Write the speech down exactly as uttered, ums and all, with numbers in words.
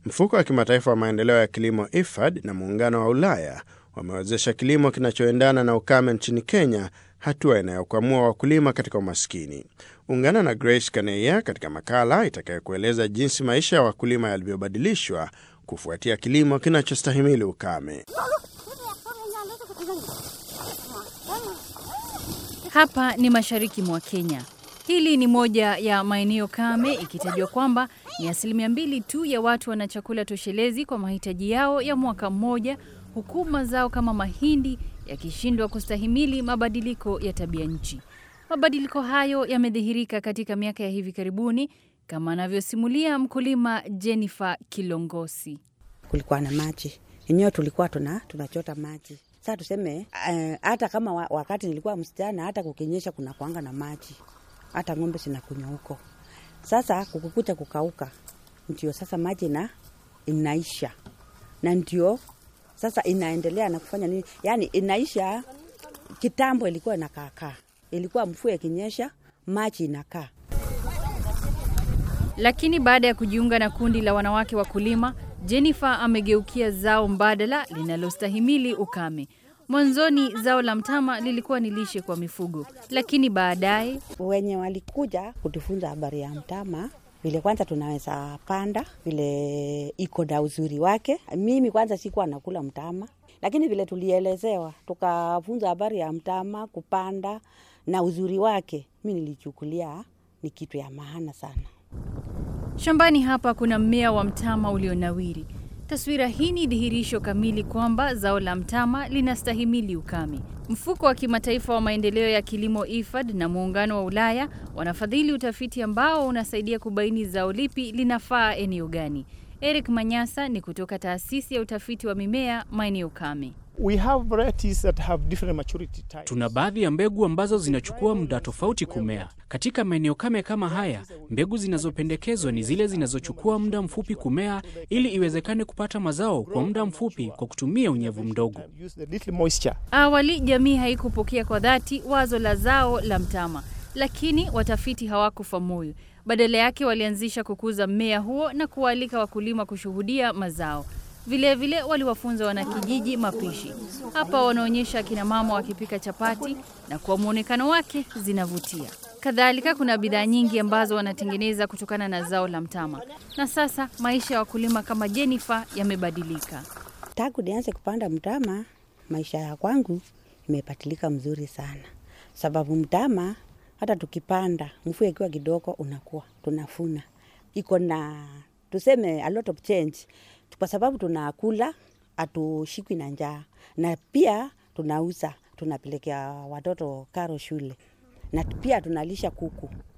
Mfuko wa kimataifa wa maendeleo ya kilimo I F A D na muungano wa Ulaya wamewezesha kilimo kinachoendana na ukame nchini Kenya, hatua inayokwamua wakulima katika umaskini. Ungana na Grace Kaneya katika makala itakayokueleza jinsi maisha ya wakulima yalivyobadilishwa kufuatia kilimo kinachostahimili ukame. Hapa ni mashariki mwa Kenya. Hili ni moja ya maeneo kame, ikitajwa kwamba ni asilimia mbili tu ya watu wana chakula toshelezi kwa mahitaji yao ya mwaka mmoja, huku mazao kama mahindi yakishindwa kustahimili mabadiliko ya tabia nchi. Mabadiliko hayo yamedhihirika katika miaka ya hivi karibuni, kama anavyosimulia mkulima Jennifer Kilongosi. Kulikuwa na maji. Enyewe tulikuwa tuna tunachota maji. Sasa tuseme uh, hata kama wakati nilikuwa msichana, hata kukinyesha kuna kuanga na maji. Hata ng'ombe zinakunywa huko. Sasa kukukucha kukauka, ndio sasa maji na inaisha. Na ndio sasa inaendelea na kufanya nini? Yaani inaisha. Kitambo ilikuwa inakaa. Ilikuwa mvua ikinyesha, maji inakaa. Lakini baada ya kujiunga na kundi la wanawake wakulima, Jennifer amegeukia zao mbadala linalostahimili ukame. Mwanzoni zao la mtama lilikuwa ni lishe kwa mifugo, lakini baadaye wenye walikuja kutufunza habari ya mtama, vile kwanza tunaweza panda, vile iko na uzuri wake. Mimi kwanza sikuwa nakula mtama, lakini vile tulielezewa, tukafunza habari ya mtama, kupanda na uzuri wake, mimi nilichukulia ni kitu ya maana sana. Shambani hapa kuna mmea wa mtama ulionawiri. Taswira hii ni dhihirisho kamili kwamba zao la mtama linastahimili ukame. Mfuko wa kimataifa wa maendeleo ya kilimo I F A D na muungano wa Ulaya wanafadhili utafiti ambao unasaidia kubaini zao lipi linafaa eneo gani. Eric Manyasa ni kutoka taasisi ya utafiti wa mimea maeneo kame. We have varieties that have different maturity times. Tuna baadhi ya mbegu ambazo zinachukua muda tofauti kumea. Katika maeneo kame kama haya, mbegu zinazopendekezwa ni zile zinazochukua muda mfupi kumea ili iwezekane kupata mazao kwa muda mfupi kwa kutumia unyevu mdogo. Awali jamii haikupokea kwa dhati wazo la zao la mtama, lakini watafiti hawakufa moyo. Badala yake walianzisha kukuza mmea huo na kualika wakulima kushuhudia mazao. Vile vile waliwafunza wanakijiji mapishi. Hapa wanaonyesha kina mama wakipika chapati na kwa muonekano wake zinavutia. Kadhalika kuna bidhaa nyingi ambazo wanatengeneza kutokana na zao la mtama. Na sasa maisha ya wakulima kama Jennifer yamebadilika. Tangu nianze kupanda mtama, maisha ya kwangu imebadilika mzuri sana. Sababu mtama hata tukipanda, mvua ikiwa kidogo unakuwa tunafuna. Iko na tuseme a lot of change. Kwa sababu tunakula, hatushikwi na njaa, na pia tunauza, tunapelekea watoto karo shule, na pia tunalisha kuku.